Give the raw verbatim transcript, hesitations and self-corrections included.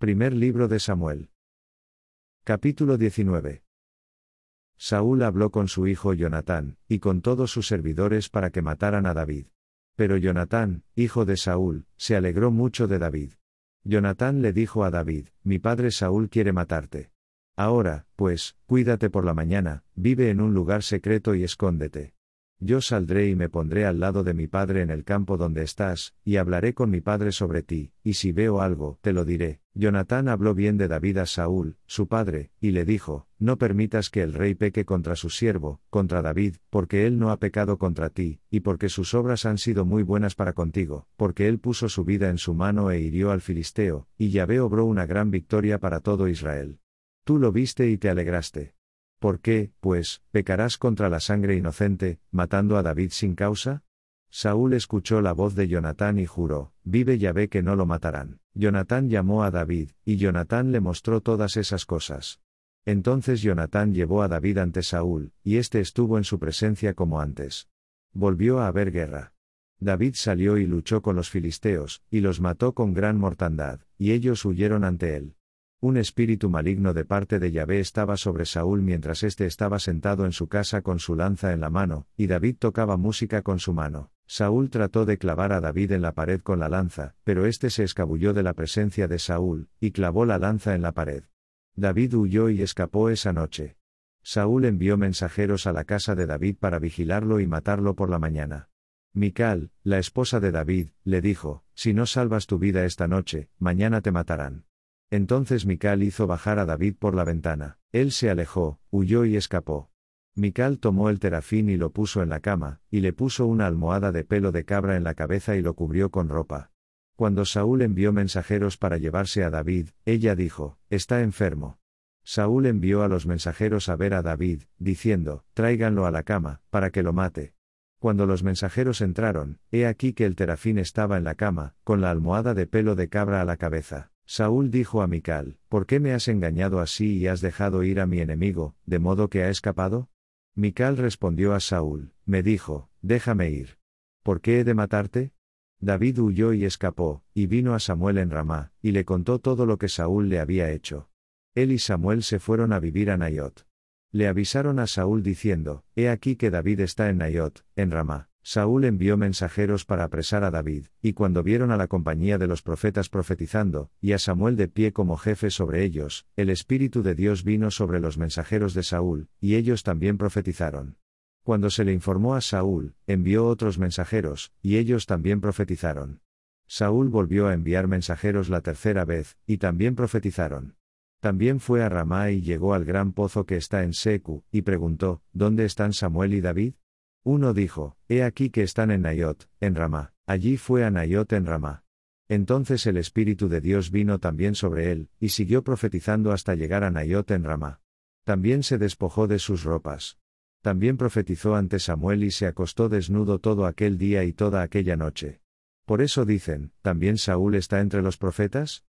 Primer libro de Samuel. Capítulo diecinueve. Saúl habló con su hijo Jonatán, y con todos sus servidores para que mataran a David. Pero Jonatán, hijo de Saúl, se alegró mucho de David. Jonatán le dijo a David: Mi padre Saúl quiere matarte. Ahora, pues, cuídate por la mañana, vive en un lugar secreto y escóndete. Yo saldré y me pondré al lado de mi padre en el campo donde estás, y hablaré con mi padre sobre ti, y si veo algo, te lo diré. Jonatán habló bien de David a Saúl, su padre, y le dijo: No permitas que el rey peque contra su siervo, contra David, porque él no ha pecado contra ti, y porque sus obras han sido muy buenas para contigo, porque él puso su vida en su mano e hirió al filisteo, y Yahvé obró una gran victoria para todo Israel. Tú lo viste y te alegraste. ¿Por qué, pues, pecarás contra la sangre inocente, matando a David sin causa? Saúl escuchó la voz de Jonatán y juró: Vive Yahvé que no lo matarán. Jonatán llamó a David, y Jonatán le mostró todas esas cosas. Entonces Jonatán llevó a David ante Saúl, y éste estuvo en su presencia como antes. Volvió a haber guerra. David salió y luchó con los filisteos, y los mató con gran mortandad, y ellos huyeron ante él. Un espíritu maligno de parte de Yahvé estaba sobre Saúl mientras éste estaba sentado en su casa con su lanza en la mano, y David tocaba música con su mano. Saúl trató de clavar a David en la pared con la lanza, pero éste se escabulló de la presencia de Saúl, y clavó la lanza en la pared. David huyó y escapó esa noche. Saúl envió mensajeros a la casa de David para vigilarlo y matarlo por la mañana. Mical, la esposa de David, le dijo: Si no salvas tu vida esta noche, mañana te matarán. Entonces Mical hizo bajar a David por la ventana. Él se alejó, huyó y escapó. Mical tomó el terafín y lo puso en la cama, y le puso una almohada de pelo de cabra en la cabeza y lo cubrió con ropa. Cuando Saúl envió mensajeros para llevarse a David, ella dijo: Está enfermo. Saúl envió a los mensajeros a ver a David, diciendo: Tráiganlo a la cama, para que lo mate. Cuando los mensajeros entraron, he aquí que el terafín estaba en la cama, con la almohada de pelo de cabra a la cabeza. Saúl dijo a Mical: ¿Por qué me has engañado así y has dejado ir a mi enemigo, de modo que ha escapado? Mical respondió a Saúl: Me dijo: Déjame ir. ¿Por qué he de matarte? David huyó y escapó, y vino a Samuel en Ramá, y le contó todo lo que Saúl le había hecho. Él y Samuel se fueron a vivir a Naiot. Le avisaron a Saúl diciendo: He aquí que David está en Naiot, en Ramá. Saúl envió mensajeros para apresar a David, y cuando vieron a la compañía de los profetas profetizando, y a Samuel de pie como jefe sobre ellos, el Espíritu de Dios vino sobre los mensajeros de Saúl, y ellos también profetizaron. Cuando se le informó a Saúl, envió otros mensajeros, y ellos también profetizaron. Saúl volvió a enviar mensajeros la tercera vez, y también profetizaron. También fue a Ramá y llegó al gran pozo que está en Secu, y preguntó: ¿Dónde están Samuel y David? Uno dijo: He aquí que están en Naiot, en Ramá. Allí fue a Naiot en Ramá. Entonces el Espíritu de Dios vino también sobre él, y siguió profetizando hasta llegar a Naiot en Ramá. También se despojó de sus ropas. También profetizó ante Samuel y se acostó desnudo todo aquel día y toda aquella noche. Por eso dicen: ¿También Saúl está entre los profetas?